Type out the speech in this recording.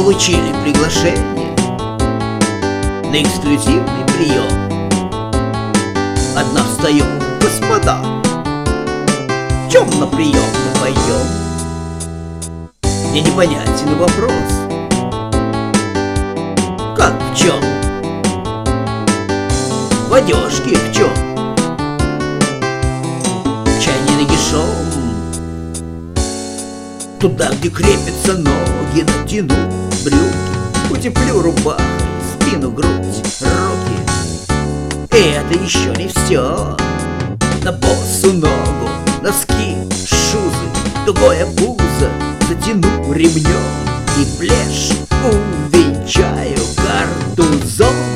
получили приглашение на эксклюзивный прием. Одна встает: господа, в чем на прием мы пойдем? Мне непонятен вопрос. Как в чем? В одежке в чем? Чай не нагишом. Туда, где крепятся ноги, натяну брюки, утеплю рубахой спину, грудь, руки. И это еще не все. На босу ногу носки, шузы, тугое пузо затяну ремнем и плешь увенчаю картузом.